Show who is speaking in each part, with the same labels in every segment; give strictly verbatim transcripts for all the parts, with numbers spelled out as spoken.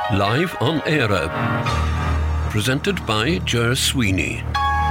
Speaker 1: Live on Era. Presented by Ger Sweeney.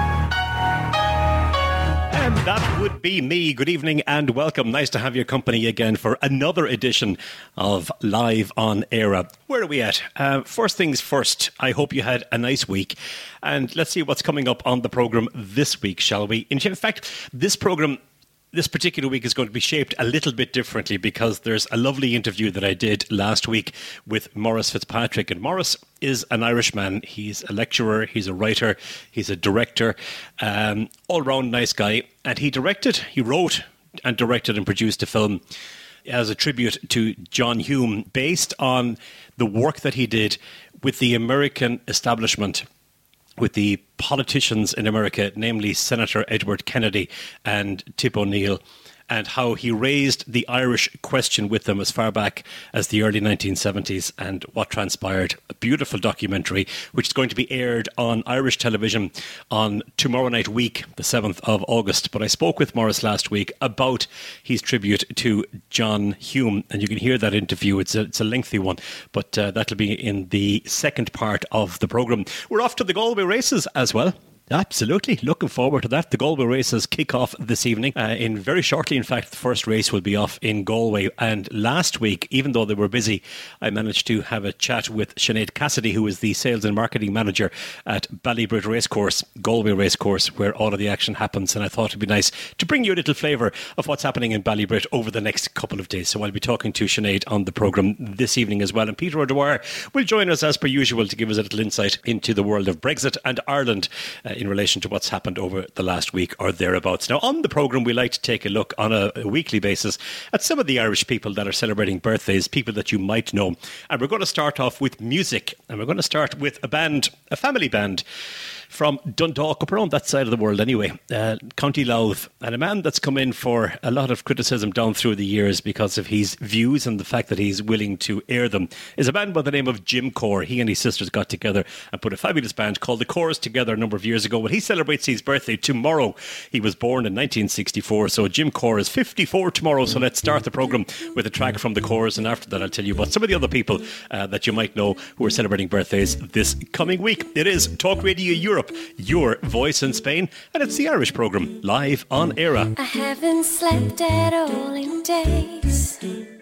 Speaker 2: And that would be me. Good evening and welcome. Nice to have your company again for another edition of Live on Era. Where are we at? Uh, first things first, I hope you had a nice week. And let's see what's coming up on the programme this week, shall we? In fact, this programme This particular week is going to be shaped a little bit differently because there's a lovely interview that I did last week with Maurice Fitzpatrick. And Maurice is an Irishman. He's a lecturer, he's a writer, he's a director, um, all-round nice guy. And he directed, he wrote and directed and produced a film as a tribute to John Hume based on the work that he did with the American establishment, with the politicians in America, namely Senator Edward Kennedy and Tip O'Neill, and how he raised the Irish question with them as far back as the early nineteen seventies and what transpired. A beautiful documentary which is going to be aired on Irish television on tomorrow night week, the seventh of August. But I spoke with Maurice last week about his tribute to John Hume, and you can hear that interview. It's a, it's a lengthy one, but uh, that'll be in the second part of the programme. We're off to the Galway races as well. Absolutely. Looking forward to that. The Galway races kick off this evening. Uh, in very shortly, in fact, the first race will be off in Galway. And last week, even though they were busy, I managed to have a chat with Sinead Cassidy, who is the sales and marketing manager at Ballybrit Racecourse, Galway Racecourse, where all of the action happens. And I thought it'd be nice to bring you a little flavour of what's happening in Ballybrit over the next couple of days. So I'll be talking to Sinead on the programme this evening as well. And Peter O'Dwyer will join us as per usual to give us a little insight into the world of Brexit and Ireland uh, in relation to what's happened over the last week or thereabouts. Now, on the programme, we like to take a look on a, a weekly basis at some of the Irish people that are celebrating birthdays, people that you might know. And we're going to start off with music. And we're going to start with a band, a family band from Dundalk, up around that side of the world anyway, uh, County Louth. And a man that's come in for a lot of criticism down through the years because of his views and the fact that he's willing to air them is a band by the name of Jim Corr. He and his sisters got together and put a fabulous band called the Corrs together a number of years ago. Well, he celebrates his birthday tomorrow. He was born in nineteen sixty-four, so Jim Corr is fifty-four tomorrow. So let's start the programme with a track from the Corrs, and after that I'll tell you about some of the other people uh, that you might know who are celebrating birthdays this coming week. It is Talk Radio Europe, your voice in Spain, and it's the Irish programme, Live on Era.
Speaker 3: I haven't slept at all in days.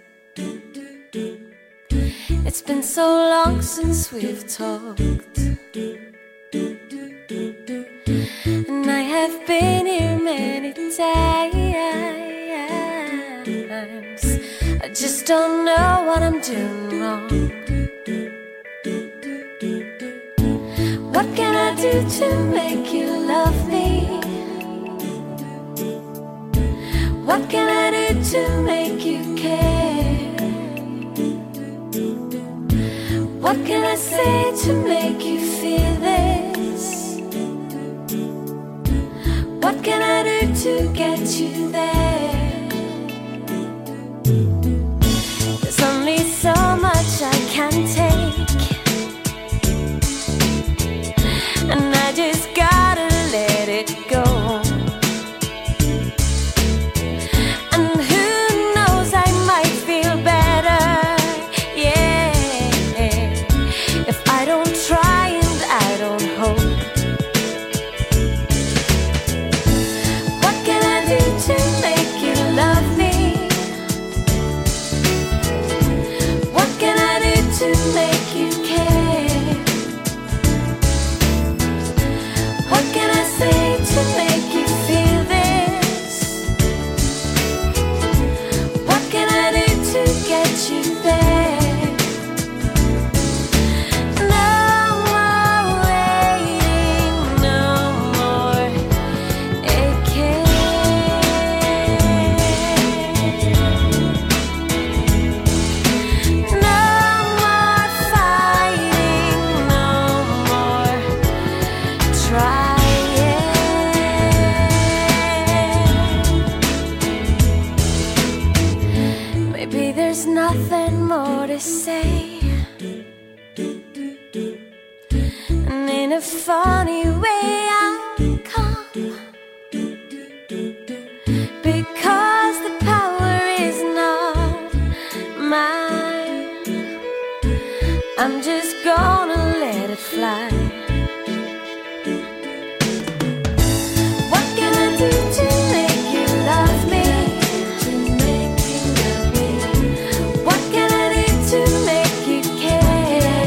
Speaker 3: It's been so long since we've talked, and I have been here many times. I just don't know what I'm doing wrong. What can I do to make you love me? What can I do to make you care? What can I say to make you feel this? What can I do to get you there? There's only so much I can take, and I just gotta let it go. And who knows, I might feel better, yeah, if I don't try and I don't hope. What can I do to make you love me? What can I do to make you care? What can I say to make you feel this? What can I do to get you there? No more waiting, no more aching. No more fighting, no more trying. Maybe there's nothing more to say, and in a funny way I'll come, because the power is not mine. I'm just gonna let it fly. What can I do to make you love me? What can I do to make you care?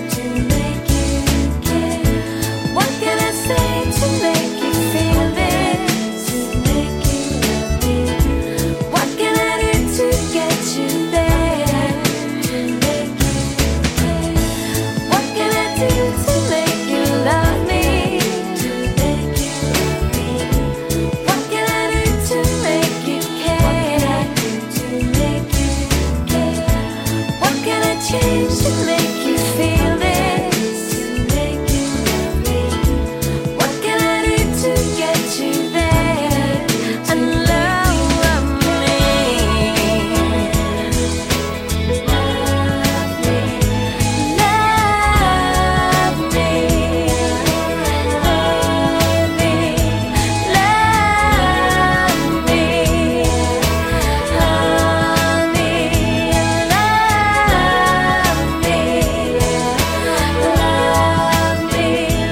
Speaker 3: What can I say to make you feel this? What can I do to get you there? What can I do to make you love me? What can I do to make you care? What can I change to make you feel this? What can I do to get you there and love me? Love me, love me, love me, love me, honey, love me, love me,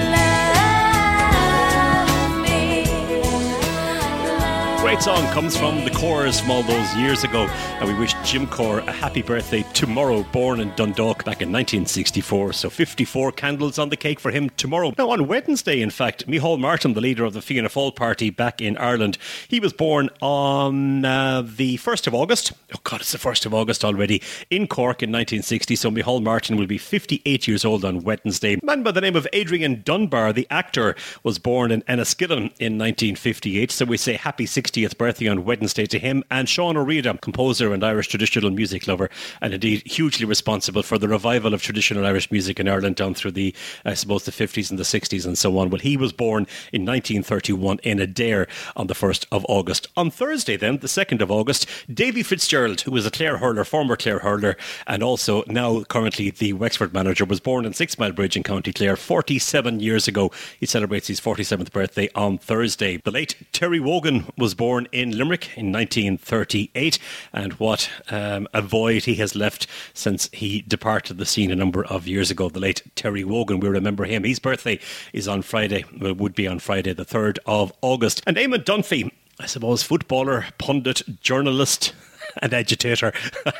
Speaker 3: love me.
Speaker 2: Great song comes from the Corrs from all those years ago, and we wish Jim Corr a happy birthday tomorrow. Born in Dundalk back in nineteen sixty-four, so fifty-four candles on the cake for him tomorrow. Now on Wednesday, in fact, Micheál Martin, the leader of the Fianna Fáil party back in Ireland, he was born on uh, the first of August. Oh God, it's the first of August already, in Cork in nineteen sixty, so Micheál Martin will be fifty-eight years old on Wednesday. A man by the name of Adrian Dunbar, the actor, was born in Enniskillen in nineteen fifty-eight, so we say happy sixtieth birthday on Wednesday to him. And Sean O'Reilly, composer and Irish traditional music lover, and indeed hugely responsible for the revival of traditional Irish music in Ireland down through the, I suppose, the fifties and the sixties and so on. Well, he was born in nineteen thirty-one in Adare on the first of August. On Thursday then, the second of August, Davy Fitzgerald, who was a Clare hurler, former Clare hurler, and also now currently the Wexford manager, was born in Six Mile Bridge in County Clare forty-seven years ago. He celebrates his forty-seventh birthday on Thursday. The late Terry Wogan was born in Limerick in nineteen thirty-eight, and what um, a void he has left since he departed the scene a number of years ago. The late Terry Wogan, we remember him. His birthday is on Friday, well, would be on Friday the third of August. And Eamon Dunphy, I suppose, footballer, pundit, journalist and agitator.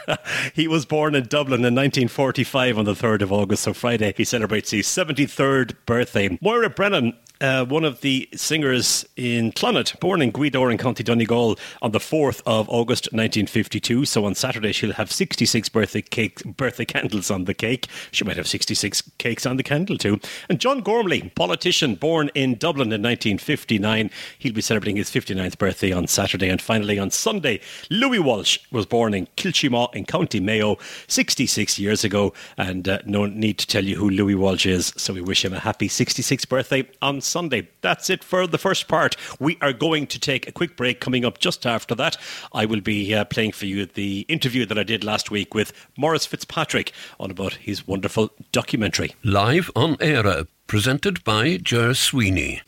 Speaker 2: He was born in Dublin in nineteen forty-five on the third of August, so Friday he celebrates his seventy-third birthday. Moira Brennan, Uh, one of the singers in Clonard, born in Gweedore in County Donegal on the fourth of August nineteen fifty-two. So on Saturday she'll have sixty-six birthday cake, birthday candles on the cake. She might have sixty-six cakes on the candle too. And John Gormley, politician, born in Dublin in nineteen fifty-nine. He'll be celebrating his fifty-ninth birthday on Saturday. And finally on Sunday, Louis Walsh was born in Kilchemaugh in County Mayo sixty-six years ago. And uh, no need to tell you who Louis Walsh is. So we wish him a happy sixty-sixth birthday on Sunday. That's it for the first part. We are going to take a quick break. Coming up just after that, I will be uh, playing for you the interview that I did last week with Maurice Fitzpatrick on about his wonderful documentary.
Speaker 1: Live on Era, presented by Ger Sweeney.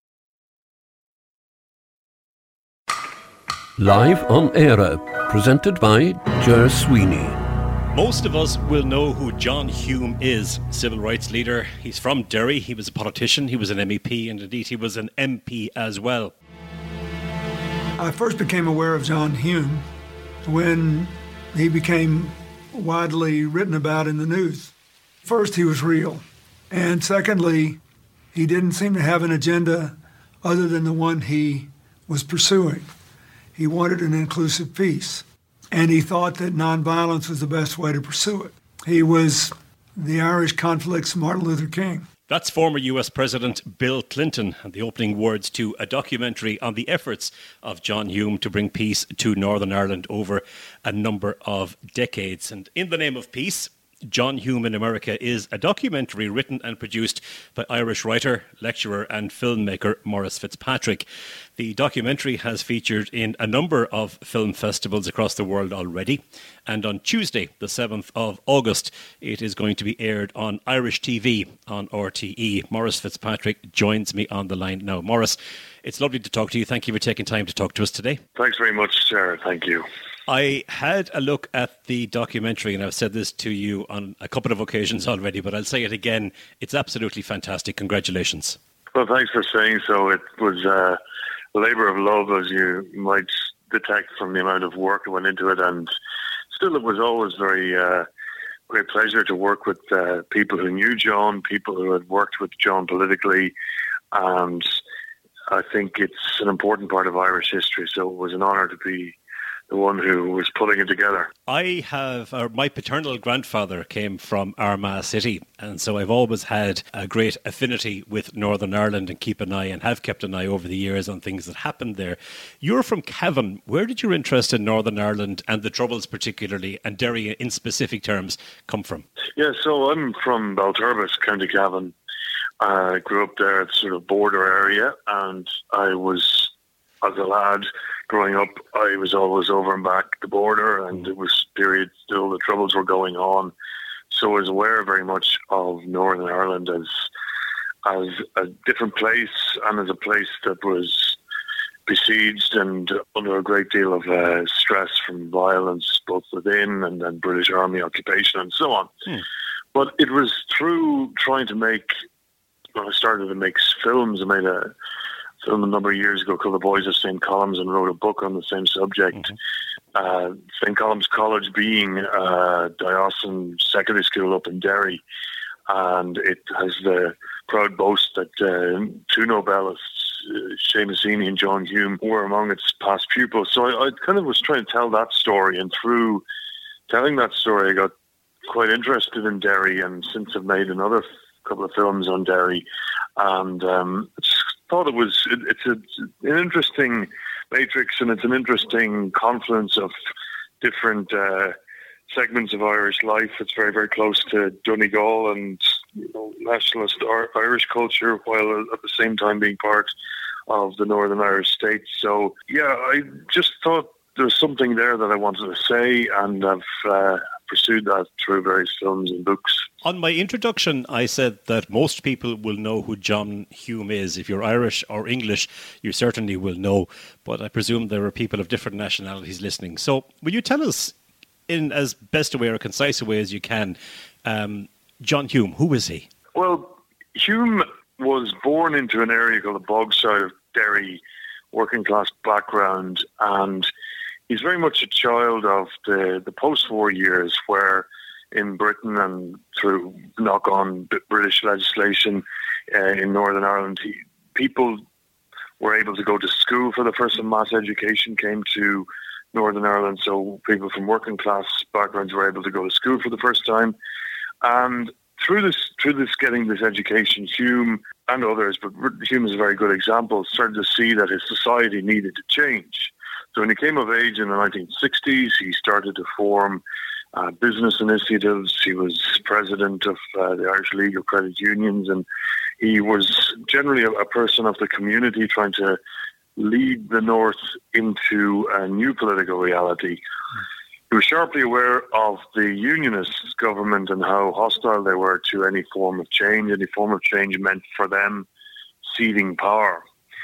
Speaker 1: Live on Era, presented by Ger Sweeney.
Speaker 2: Most of us will know who John Hume is, civil rights leader. He's from Derry. He was a politician. He was an M E P, and indeed he was an M P as well.
Speaker 4: I first became aware of John Hume when he became widely written about in the news. First, he was real. And secondly, he didn't seem to have an agenda other than the one he was pursuing. He wanted an inclusive peace. And he thought that nonviolence was the best way to pursue it. He was the Irish conflict's Martin Luther King.
Speaker 2: That's former U S President Bill Clinton, and the opening words to a documentary on the efforts of John Hume to bring peace to Northern Ireland over a number of decades. And in the name of peace, John Hume in America is a documentary written and produced by Irish writer, lecturer and filmmaker Maurice Fitzpatrick. The documentary has featured in a number of film festivals across the world already, and on Tuesday, the seventh of August, it is going to be aired on Irish T V on R T E. Maurice Fitzpatrick joins me on the line now. Maurice, it's lovely to talk to you. Thank you for taking time to talk to us today.
Speaker 5: Thanks very much, Sarah. Thank you.
Speaker 2: I had a look at the documentary, and I've said this to you on a couple of occasions already, but I'll say it again. It's absolutely fantastic. Congratulations.
Speaker 5: Well, thanks for saying so. It was uh, a labour of love, as you might detect from the amount of work that went into it, and still it was always very uh, great pleasure to work with uh, people who knew John, people who had worked with John politically, and I think it's an important part of Irish history, so it was an honour to be the one who was putting it together.
Speaker 2: I have, or my paternal grandfather came from Armagh City, and so I've always had a great affinity with Northern Ireland and keep an eye and have kept an eye over the years on things that happened there. You're from Cavan. Where did your interest in Northern Ireland and the Troubles particularly, and Derry in specific terms, come from?
Speaker 5: Yeah, so I'm from Balturbis, County Cavan. I grew up there at sort of border area, and I was, as a lad, growing up, I was always over and back the border, and it was period still the Troubles were going on. So I was aware very much of Northern Ireland as as a different place and as a place that was besieged and under a great deal of uh, stress from violence, both within and then British Army occupation and so on. Hmm. But it was through trying to make, when I started to make films, I made a film a number of years ago called The Boys of Saint Colum's and wrote a book on the same subject. Mm-hmm. Uh, Saint Colum's College being a diocesan secondary school up in Derry, and it has the proud boast that uh, two Nobelists, uh, Seamus Heaney and John Hume, were among its past pupils. So I, I kind of was trying to tell that story, and through telling that story I got quite interested in Derry, and since I've made another couple of films on Derry, and um, I just thought it was it, it's a, an interesting matrix, and it's an interesting confluence of different uh, segments of Irish life. It's very, very close to Donegal and, you know, nationalist Irish culture, while at the same time being part of the Northern Irish states. So, yeah, I just thought there was something there that I wanted to say, and I've uh, pursued that through various films and books.
Speaker 2: On my introduction, I said that most people will know who John Hume is. If you're Irish or English, you certainly will know, but I presume there are people of different nationalities listening. So will you tell us, in as best a way or concise a way as you can, um, John Hume, who is he?
Speaker 5: Well, Hume was born into an area called the Bogside of Derry, working class background, and he's very much a child of the, the post-war years, where in Britain and through knock-on British legislation uh, in Northern Ireland, he, people were able to go to school for the first time. Mass education came to Northern Ireland, so people from working class backgrounds were able to go to school for the first time. And through this, through this getting this education, Hume and others, but Hume is a very good example, started to see that his society needed to change. So when he came of age in the nineteen sixties, he started to form uh, business initiatives. He was president of uh, the Irish League of Credit Unions, and he was generally a, a person of the community trying to lead the North into a new political reality. He was sharply aware of the Unionist government and how hostile they were to any form of change. Any form of change meant for them ceding power.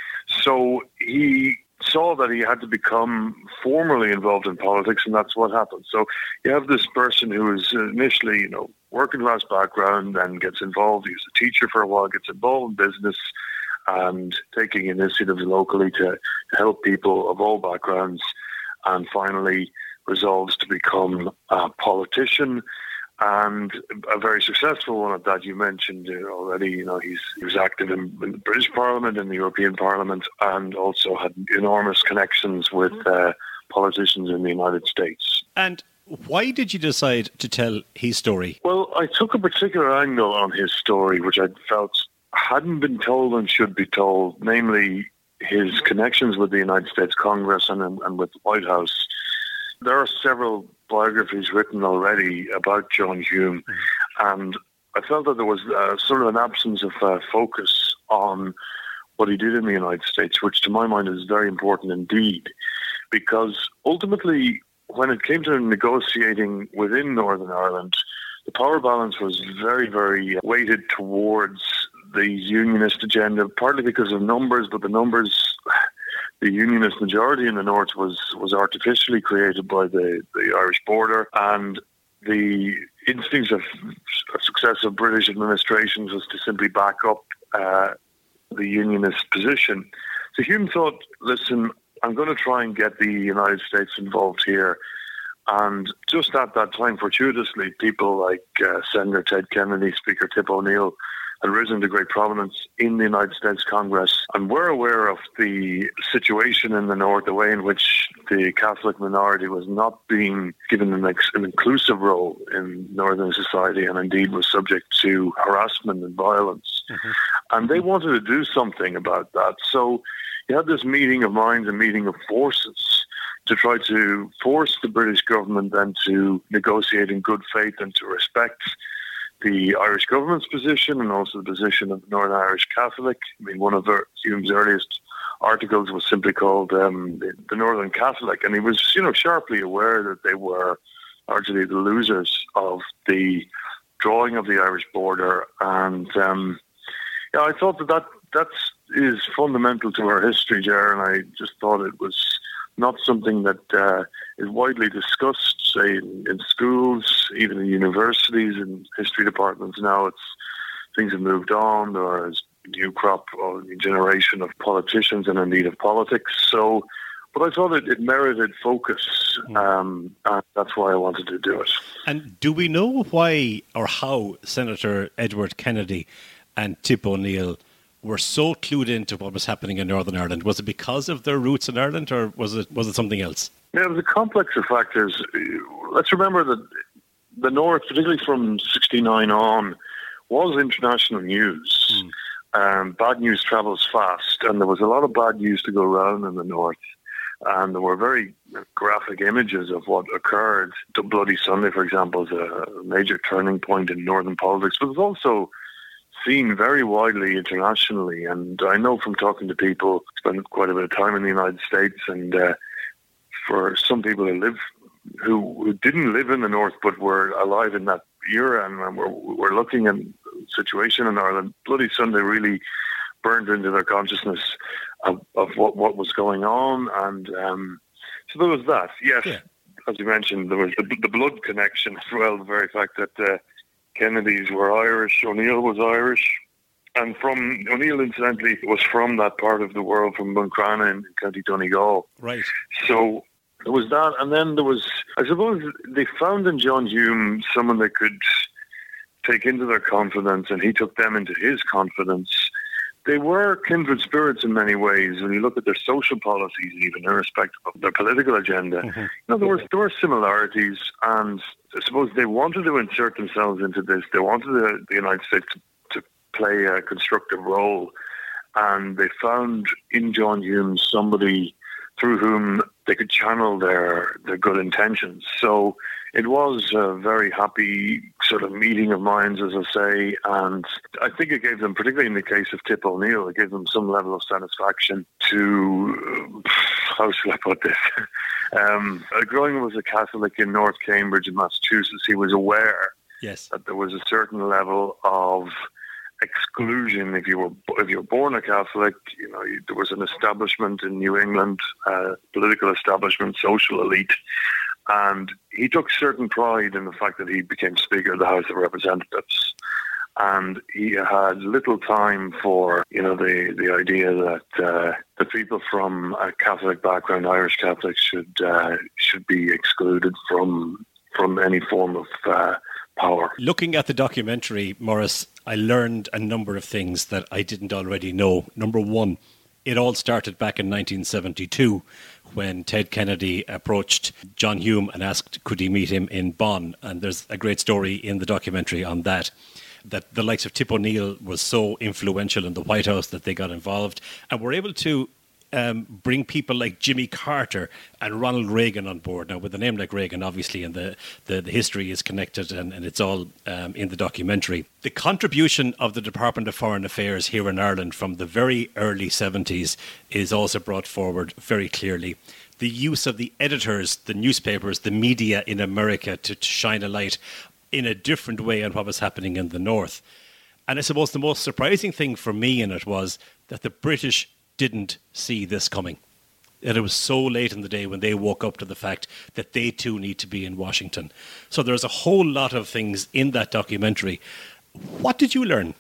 Speaker 5: So he saw that he had to become formally involved in politics, and that's what happened. So you have this person who is initially, you know, working class background, and gets involved. He was a teacher for a while, gets involved in business and taking initiatives locally to, to help people of all backgrounds, and finally resolves to become a politician, and a very successful one at that. You mentioned already, you know, he's, he was active in, in the British Parliament, in the European Parliament, and also had enormous connections with uh, politicians in the United States.
Speaker 2: And why did you decide to tell his story?
Speaker 5: Well, I took a particular angle on his story, which I felt hadn't been told and should be told, namely his connections with the United States Congress and, and with the White House. There are several biographies written already about John Hume, and I felt that there was uh, sort of an absence of uh, focus on what he did in the United States, which to my mind is very important indeed, because ultimately when it came to negotiating within Northern Ireland, the power balance was very, very weighted towards the unionist agenda, partly because of numbers, but the numbers, the unionist majority in the north was, was artificially created by the, the Irish border, and the instincts of successive British administrations was to simply back up uh, the unionist position. So Hume thought, listen, I'm going to try and get the United States involved here. And just at that time, fortuitously, people like uh, Senator Ted Kennedy, Speaker Tip O'Neill, had risen to great prominence in the United States Congress, and were aware of the situation in the North, the way in which the Catholic minority was not being given an, ex- an inclusive role in Northern society, and indeed was subject to harassment and violence. Mm-hmm. And they wanted to do something about that. So you had this meeting of minds, a meeting of forces, to try to force the British government then to negotiate in good faith and to respect the Irish government's position and also the position of the Northern Irish Catholic. I mean, one of Hume's earliest articles was simply called um, the, the Northern Catholic, and he was, you know, sharply aware that they were largely the losers of the drawing of the Irish border. And um, yeah, I thought that, that that is fundamental to our history, Ger, and I just thought it was not something that uh, is widely discussed, say, in, in schools, even in universities and history departments now. It's things have moved on. There is a new crop or new generation of politicians and indeed of politics. So, but I thought it, it merited focus, um, and that's why I wanted to do it.
Speaker 2: And do we know why or how Senator Edward Kennedy and Tip O'Neill were so clued into what was happening in Northern Ireland? Was it because of their roots in Ireland, or was it was it something else?
Speaker 5: Yeah, it was a complex of factors. Let's remember that the North, particularly from sixty-nine on, was international news. Mm. Um, bad news travels fast, and there was a lot of bad news to go around in the North. And there were very graphic images of what occurred. The Bloody Sunday, for example, is a major turning point in Northern politics, but it's also seen very widely internationally. And I know from talking to people, spent quite a bit of time in the United States, and uh, for some people who live, who, who didn't live in the North but were alive in that era, and were, were looking at the situation in Ireland, Bloody Sunday really burned into their consciousness of, of what, what was going on. And um, so there was that. Yes, yeah. As you mentioned, there was the, the blood connection as well, the very fact that uh, Kennedys were Irish, O'Neill was Irish, and from O'Neill, incidentally, was from that part of the world, from Buncrana in County Donegal.
Speaker 2: Right.
Speaker 5: So there was that, and then there was, I suppose, they found in John Hume someone they could take into their confidence, and he took them into his confidence. They were kindred spirits in many ways. When you look at their social policies, even irrespective of their political agenda, mm-hmm. you know, there were there were similarities, and I suppose they wanted to insert themselves into this. They wanted the, the United States to, to play a constructive role, and they found in John Hume somebody through whom they could channel their, their good intentions. So it was a very happy sort of meeting of minds, as I say, and I think it gave them, particularly in the case of Tip O'Neill, it gave them some level of satisfaction to, how shall I put this? um, growing up as a Catholic in North Cambridge in Massachusetts, he was aware
Speaker 2: yes.
Speaker 5: that there was a certain level of exclusion if you were if you were born a Catholic. You know, you, there was an establishment in New England, uh, political establishment, social elite, and he took certain pride in the fact that he became Speaker of the House of Representatives, and he had little time for you know the the idea that uh, the people from a Catholic background, Irish Catholics, should uh, should be excluded from from any form of uh, power.
Speaker 2: Looking at the documentary, Maurice, I learned a number of things that I didn't already know. Number one, it all started back in nineteen seventy-two when Ted Kennedy approached John Hume and asked could he meet him in Bonn. And there's a great story in the documentary on that, that the likes of Tip O'Neill was so influential in the White House that they got involved and were able to Um, bring people like Jimmy Carter and Ronald Reagan on board. Now, with a name like Reagan, obviously, and the, the, the history is connected and, and it's all um, in the documentary. The contribution of the Department of Foreign Affairs here in Ireland from the very early seventies is also brought forward very clearly. The use of the editors, the newspapers, the media in America to, to shine a light in a different way on what was happening in the North. And I suppose the most surprising thing for me in it was that the British didn't see this coming. that it was so late in the day when they woke up to the fact that they too need to be in Washington. So there's a whole lot of things in that documentary. What did you learn?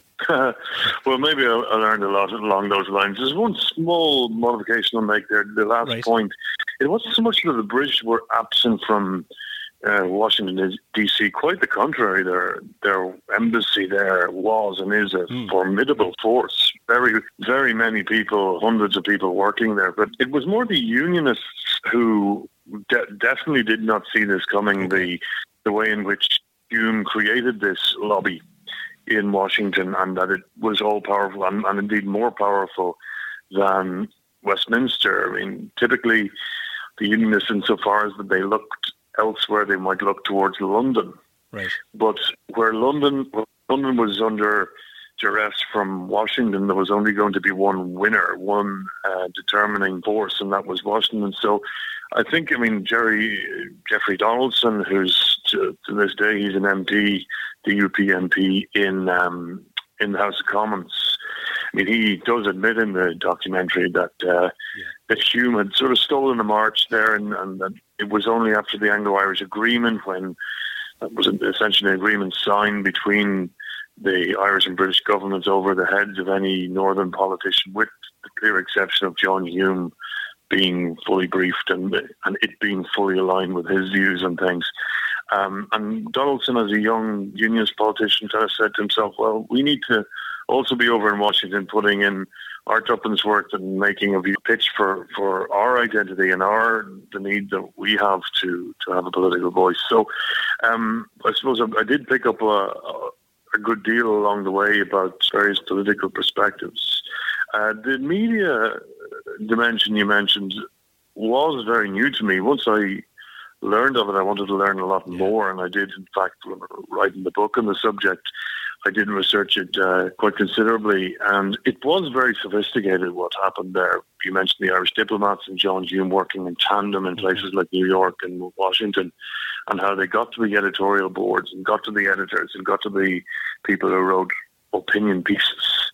Speaker 5: Well, maybe I, I learned a lot along those lines. There's one small modification I'll make there. The last
Speaker 2: Right.
Speaker 5: point, it wasn't so much that the British were absent from uh, Washington, D C. Quite the contrary. Their their embassy there was and is a
Speaker 2: Mm.
Speaker 5: formidable force. Very, very many people, hundreds of people working there. But it was more the Unionists who de- definitely did not see this coming. The the way in which Hume created this lobby in Washington, and that it was all powerful and, and indeed more powerful than Westminster. I mean, typically the Unionists, insofar as that they looked elsewhere, they might look towards London.
Speaker 2: Right.
Speaker 5: But where London, where London was under duress from Washington, there was only going to be one winner, one uh, determining force, and that was Washington. So I think, I mean, Jerry Jeffrey Donaldson, who's to, to this day, he's an M P, the U P M P in um, in the House of Commons. I mean, he does admit in the documentary that uh,
Speaker 2: Yeah.
Speaker 5: that Hume had sort of stolen a march there, and, and that it was only after the Anglo-Irish Agreement, when that was essentially an agreement signed between the Irish and British governments over the heads of any northern politician, with the clear exception of John Hume being fully briefed and and it being fully aligned with his views on things. Um, and Donaldson, as a young unionist politician, kind of said to himself, well, we need to also be over in Washington putting in our tuppence worth and making a pitch for, for our identity and our the need that we have to, to have a political voice. So um, I suppose I, I did pick up a, a, a good deal along the way about various political perspectives. Uh, the media dimension you mentioned was very new to me. Once I learned of it, I wanted to learn a lot
Speaker 2: Yeah.
Speaker 5: more, and I did, in fact, writing the book on the subject. I did research it uh, quite considerably, and it was very sophisticated what happened there. You mentioned the Irish diplomats and John Hume working in tandem in places like New York and Washington, and how they got to the editorial boards and got to the editors and got to the people who wrote opinion pieces.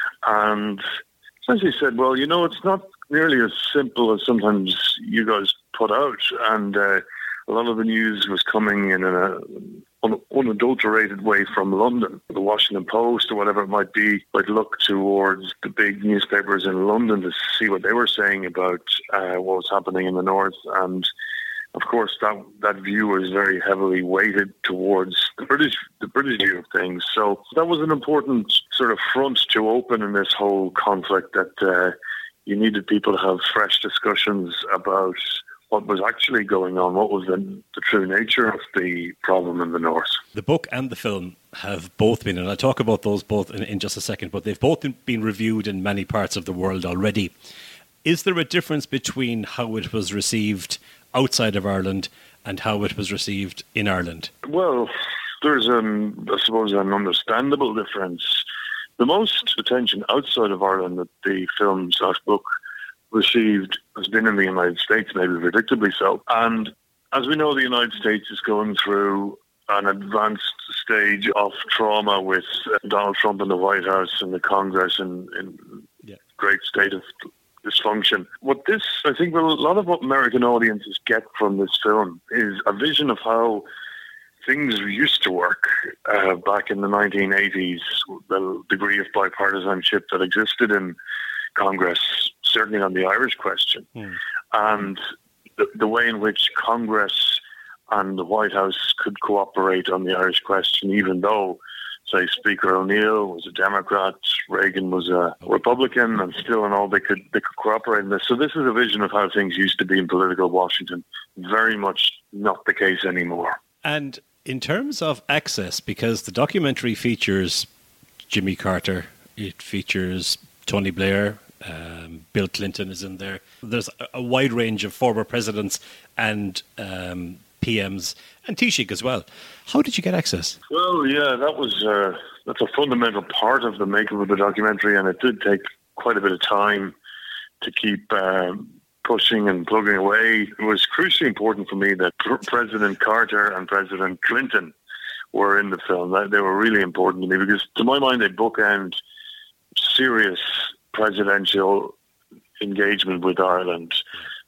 Speaker 5: And essentially said, well, you know, it's not nearly as simple as sometimes you guys put out. And uh, a lot of the news was coming in an un- unadulterated way from London. The Washington Post or whatever it might be would look towards the big newspapers in London to see what they were saying about uh, what was happening in the north. And of course, that that view was very heavily weighted towards the British the British view of things. So that was an important sort of front to open in this whole conflict, that uh, you needed people to have fresh discussions about what was actually going on, what was the, the true nature of the problem in the north.
Speaker 2: The book and the film have both been, and I'll talk about those both in, in just a second, but they've both been reviewed in many parts of the world already. Is there a difference between how it was received outside of Ireland and how it was received in Ireland?
Speaker 5: Well, there's, um, I suppose, an understandable difference. The most attention outside of Ireland that the film slash book received has been in the United States, maybe predictably so. And as we know, the United States is going through an advanced stage of trauma with uh, Donald Trump in the White House and the Congress in, in
Speaker 2: Yeah.
Speaker 5: great state of dysfunction. What this, I think, well, a lot of what American audiences get from this film is a vision of how things used to work uh, back in the nineteen eighties, the degree of bipartisanship that existed in Congress, certainly on the Irish question,
Speaker 2: Hmm.
Speaker 5: and the, the way in which Congress and the White House could cooperate on the Irish question, even though, say, Speaker O'Neill was a Democrat, Reagan was a Republican, and still and all they could they could cooperate in this. So this is a vision of how things used to be in political Washington. Very much not the case anymore.
Speaker 2: And in terms of access, because the documentary features Jimmy Carter, it features Tony Blair, um, Bill Clinton is in there. There's a, a wide range of former presidents and um, P Ms, and Taoiseach as well. How did you get access?
Speaker 5: Well, yeah, that was uh, that's a fundamental part of the makeup of the documentary, and it did take quite a bit of time to keep uh, pushing and plugging away. It was crucially important for me that pr- President Carter and President Clinton were in the film. That, they were really important to me because, to my mind, they bookend serious presidential engagement with Ireland.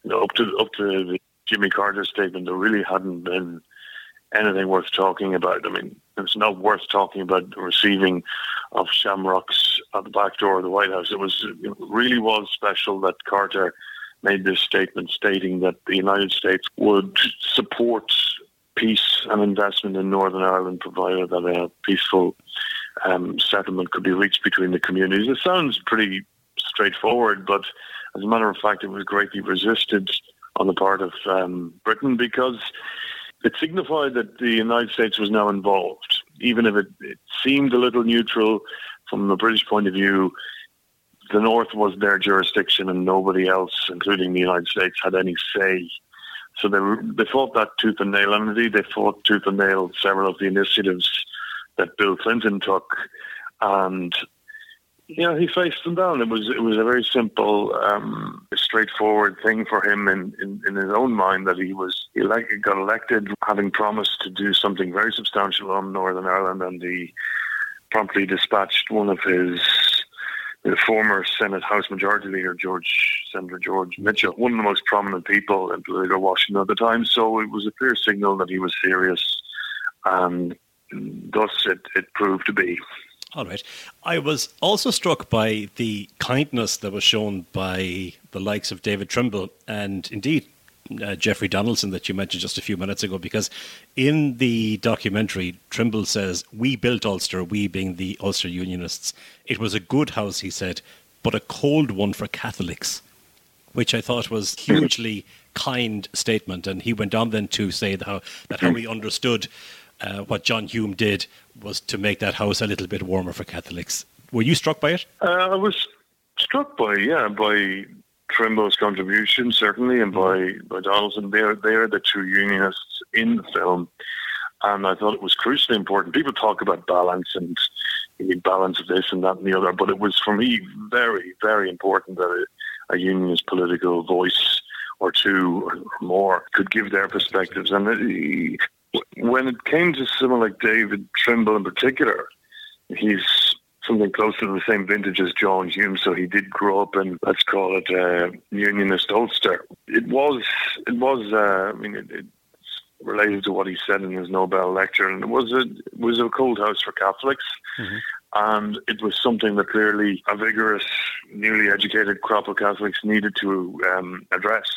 Speaker 5: you know, up to up to the Jimmy Carter statement, there really hadn't been anything worth talking about. I mean, it's not worth talking about the receiving of shamrocks at the back door of the White House. It was it really was special that Carter made this statement stating that the United States would support peace and investment in Northern Ireland, provided that a peaceful um, settlement could be reached between the communities. It sounds pretty straightforward, but as a matter of fact, it was greatly resisted on the part of um, Britain because it signified that the United States was now involved. Even if it, it seemed a little neutral from the British point of view, the North was their jurisdiction and nobody else, including the United States, had any say. So they were, they fought that tooth and nail, and indeed they fought tooth and nail several of the initiatives that Bill Clinton took, and you know, he faced them down. It was it was a very simple, um, straightforward thing for him in, in, in his own mind that he was he elect, got elected having promised to do something very substantial on Northern Ireland, and he promptly dispatched one of his the former Senate House Majority Leader, George Senator George Mitchell, one of the most prominent people in political Washington at the time. So it was a clear signal that he was serious, and thus it, it proved to be.
Speaker 2: All right. I was also struck by the kindness that was shown by the likes of David Trimble and indeed uh, Jeffrey Donaldson that you mentioned just a few minutes ago, because in the documentary, Trimble says, we built Ulster, we being the Ulster Unionists. It was a good house, he said, but a cold one for Catholics, which I thought was a hugely kind statement. And he went on then to say that how, that how he understood Uh, what John Hume did was to make that house a little bit warmer for Catholics. Were you struck by it?
Speaker 5: Uh, I was struck by, yeah, by Trimble's contribution, certainly, and by, by Donaldson. They're, they're the two unionists in the film, and I thought it was crucially important. People talk about balance and you need balance of this and that and the other, but it was, for me, very, very important that a, a unionist political voice or two or more could give their perspectives. And it, when it came to someone like David Trimble in particular, he's something close to the same vintage as John Hume, so he did grow up in, let's call it, uh, Unionist Ulster. It was, it was. Uh, I mean, it, it's related to what he said in his Nobel lecture, and it was a, it was a cold house for Catholics, mm-hmm. and it was something that clearly a vigorous, newly educated crop of Catholics needed to um, address.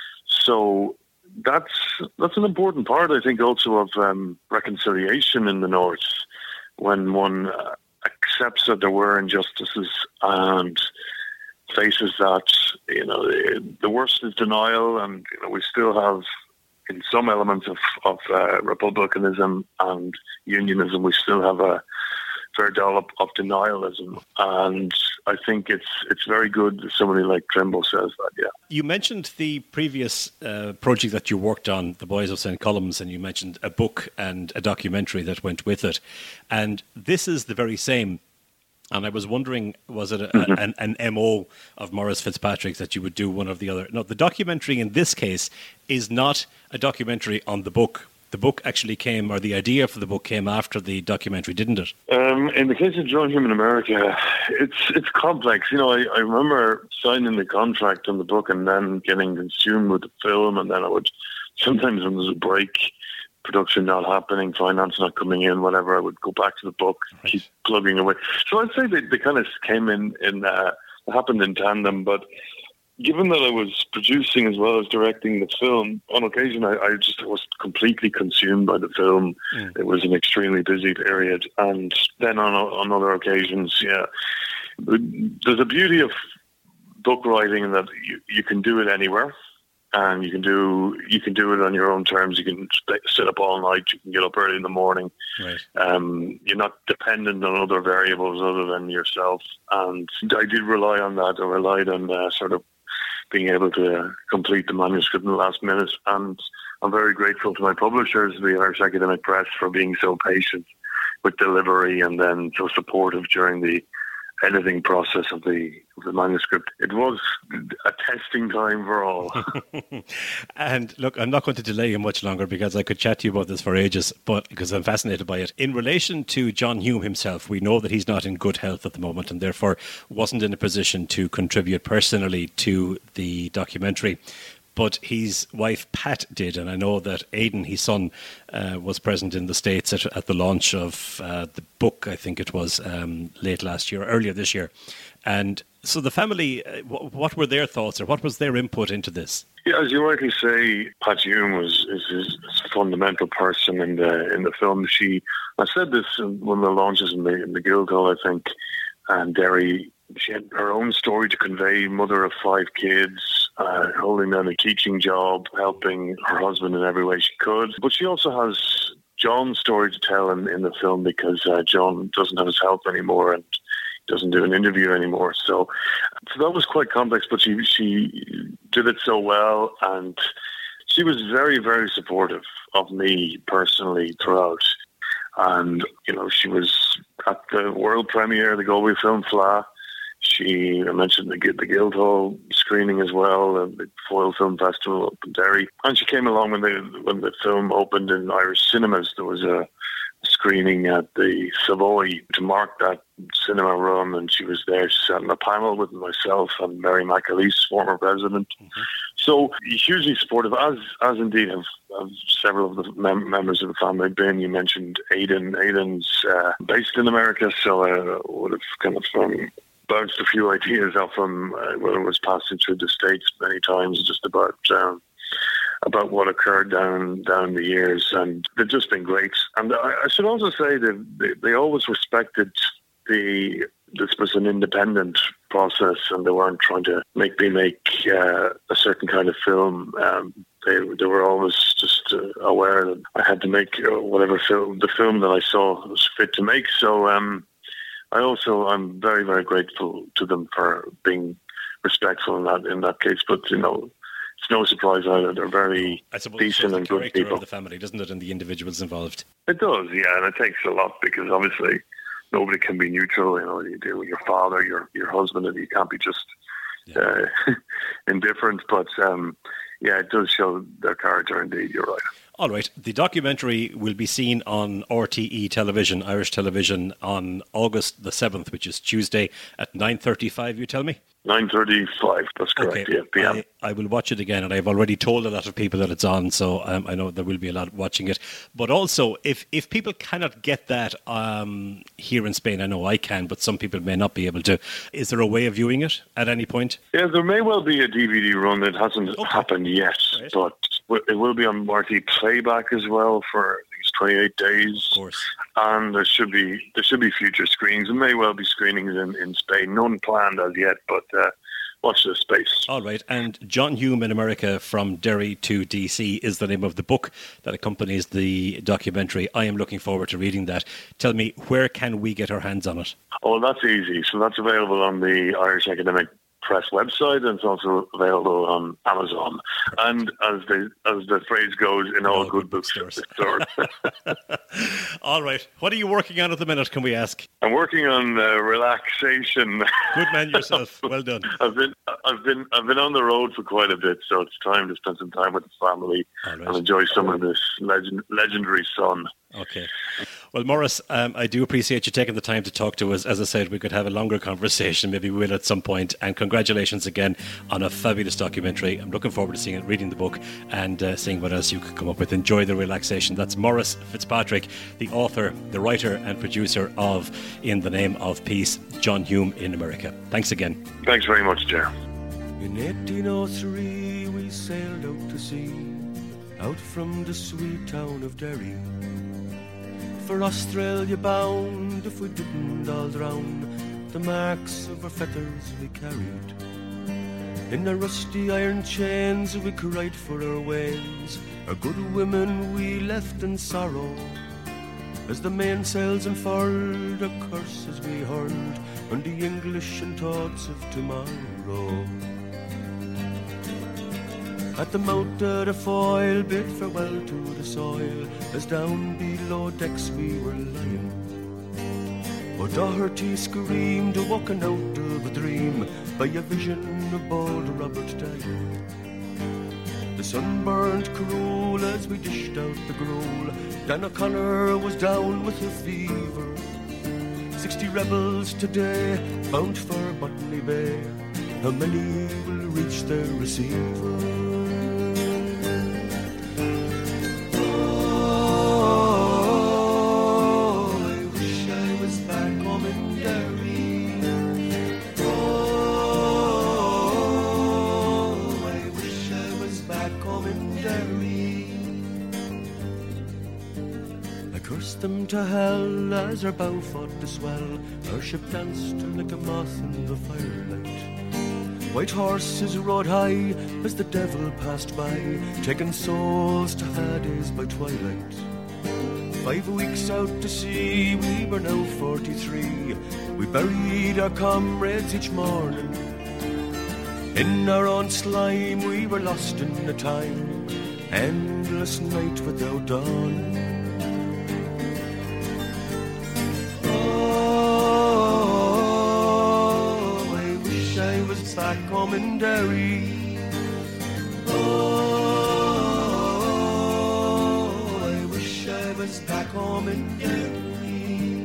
Speaker 5: So That's that's an important part, I think, also of um, reconciliation in the North, when one uh, accepts that there were injustices and faces that, you know, the, the worst is denial, and you know, we still have, in some elements of, of uh, republicanism and unionism, we still have a fair dollop of denialism, and I think it's it's very good that somebody like Trimble says that, yeah.
Speaker 2: You mentioned the previous uh, project that you worked on, The Boys of Saint Columns, and you mentioned a book and a documentary that went with it, and this is the very same. And I was wondering, was it a, mm-hmm. a, an, an M O of Maurice Fitzpatrick's that you would do one or the other? No, the documentary in this case is not a documentary on the book. The book actually came, or the idea for the book came after the documentary, didn't it?
Speaker 5: Um, in the case of John Hume in America, it's it's complex. You know, I, I remember signing the contract on the book and then getting consumed with the film, and then I would, sometimes when there's a break, production not happening, finance not coming in, whatever, I would go back to the book, right. keep plugging away. So I'd say they, they kind of came in, in uh, happened in tandem, but given that I was producing as well as directing the film, on occasion I, I just was completely consumed by the film. Mm. It was an extremely busy period. And then on on other occasions, yeah, there's a beauty of book writing in that you, you can do it anywhere. And you can do you can do it on your own terms. You can sit up all night. You can get up early in the morning.
Speaker 2: Right.
Speaker 5: Um, you're not dependent on other variables other than yourself. And I did rely on that. I relied on uh, sort of being able to uh, complete the manuscript in the last minute. And I'm very grateful to my publishers, the Irish Academic Press, for being so patient with delivery and then so supportive during the editing process of the of the manuscript. It was a testing time for all.
Speaker 2: And look, I'm not going to delay you much longer because I could chat to you about this for ages, but because I'm fascinated by it. In relation to John Hume himself, we know that he's not in good health at the moment and therefore wasn't in a position to contribute personally to the documentary. but his wife Pat did, and I know that Aidan, his son, uh, was present in the States at, at the launch of uh, the book, I think it was um, late last year, earlier this year. And so the family, uh, what were their thoughts, or what was their input into this?
Speaker 5: Yeah, as you rightly say, Pat Hume was is, is a fundamental person in the in the film. She, I said this in one of the launches in the in the Guildhall, I think, and Derry. She had her own story to convey. Mother of five kids, uh, holding down a teaching job, helping her husband in every way she could. But she also has John's story to tell in, in the film, because uh, John doesn't have his health anymore and doesn't do an interview anymore. So, so that was quite complex, but she she did it so well, and she was very, very supportive of me personally throughout. And, you know, she was at the world premiere of the Galway Film Fleadh. She, I mentioned the, the Guildhall screening as well, and the Foyle Film Festival up in Derry. And she came along when the, when the film opened in Irish cinemas. There was a screening at the Savoy to mark that cinema run, and she was there. She sat on a panel with myself and Mary McAleese, former president. Mm-hmm. So hugely supportive, as as indeed have, have several of the mem- members of the family been. You mentioned Aidan. Aidan's uh, based in America, so I uh, would have kind of um, bounced a few ideas off him uh, when it was passing through the States many times, just about um, about what occurred down down the years, and they've just been great. And I, I should also say that they, they always respected the this was an independent process, and they weren't trying to make me make uh, a certain kind of film. Um, they they were always just uh, aware that I had to make uh, whatever film the film that I saw was fit to make. So um, I also I'm very very grateful to them for being respectful in that in that case. But you know, it's no surprise either. They're very
Speaker 2: I suppose
Speaker 5: decent and good people.
Speaker 2: Of the family, doesn't it, and the individuals involved?
Speaker 5: It does, yeah, and it takes a lot, because obviously nobody can be neutral. You know, you deal with your father, your your husband, and you can't be just yeah. uh, indifferent. But um, yeah, it does show their character. Indeed, you're right.
Speaker 2: All right. The documentary will be seen on R T E television, Irish television, on August the seventh, which is Tuesday at nine thirty-five, you tell me?
Speaker 5: nine thirty-five, that's correct,
Speaker 2: okay.
Speaker 5: yeah, P M.
Speaker 2: I, I will watch it again, and I've already told a lot of people that it's on, so um, I know there will be a lot watching it. But also, if, if people cannot get that um, here in Spain, I know I can, but some people may not be able to, is there a way of viewing it at any point?
Speaker 5: Yeah, there may well be a D V D run. It hasn't okay. happened yet, right. But it will be on R T Playback as well for these twenty-eight days.
Speaker 2: Of course.
Speaker 5: And there should be there should be future screenings. There may well be screenings in, in Spain. None planned as yet, but uh, watch this space.
Speaker 2: All right. And John Hume in America, From Derry to D C, is the name of the book that accompanies the documentary. I am looking forward to reading that. Tell me, where can we get our hands on it?
Speaker 5: Oh, that's easy. So that's available on the Irish Academic Press website, and it's also available on Amazon. And as the as the phrase goes, in all, all good, good bookstores. bookstores.
Speaker 2: All right. What are you working on at the minute, can we ask?
Speaker 5: I'm working on uh, relaxation.
Speaker 2: Good man yourself. Well done.
Speaker 5: I've been I've been I've been on the road for quite a bit, so it's time to spend some time with the family right. and enjoy some of this legend, legendary sun.
Speaker 2: Okay. Well, Maurice, um, I do appreciate you taking the time to talk to us. As I said, we could have a longer conversation. Maybe we will at some point. And congratulations again on a fabulous documentary. I'm looking forward to seeing it, reading the book, and uh, seeing what else you could come up with. Enjoy the relaxation. That's Maurice Fitzpatrick, the author, the writer and producer of In the Name of Peace, John Hume in America. Thanks again.
Speaker 5: Thanks very much, Ger.
Speaker 6: In eighteen oh three we sailed out to sea, out from the sweet town of Derry. For Australia bound, if we didn't all drown, the marks of our fetters we carried. In the rusty iron chains we cried for our wains, our good women we left in sorrow. As the mainsails unfurled, our curses we hurled on the English and thoughts of tomorrow. At the mouth of the foil bid farewell to the soil, as down below decks we were lying. Oh, Doherty screamed, woken out of a dream by a vision of bold Robert dying. The sun burned cruel as we dished out the gruel. Dan O'Connor was down with a fever. Sixty rebels today bound for Botany Bay. How many will reach their receiver? back home in Derry. Oh, I wish I was back home in Derry. I cursed them to hell as our bow fought to swell. Our ship danced like a moth in the firelight. White horses rode high as the devil passed by, taking souls to Hades by twilight. Five weeks out to sea, we were now forty-three. We buried our comrades each morning. In our own slime we were lost in the time, endless night without dawn. Back home in Derry. Oh, I wish I was back home in Derry.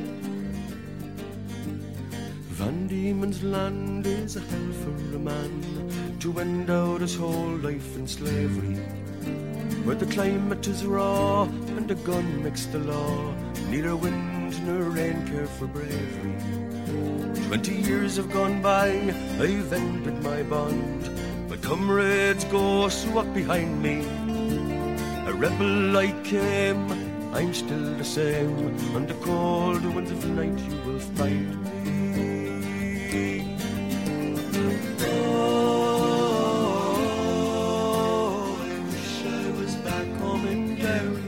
Speaker 6: Van Diemen's Land is a hell for a man to end out his whole life in slavery, where the climate is raw and a gun makes the law. Neither wind nor rain care for bravery. Twenty years have gone by, I've ended my bond. My comrades go, so walk behind me. A rebel I came, I'm still the same. On the cold winds of night you will find me. Oh, I wish I was back home in Derry.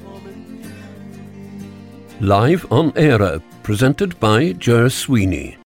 Speaker 1: Live on Era, presented by Ger Sweeney.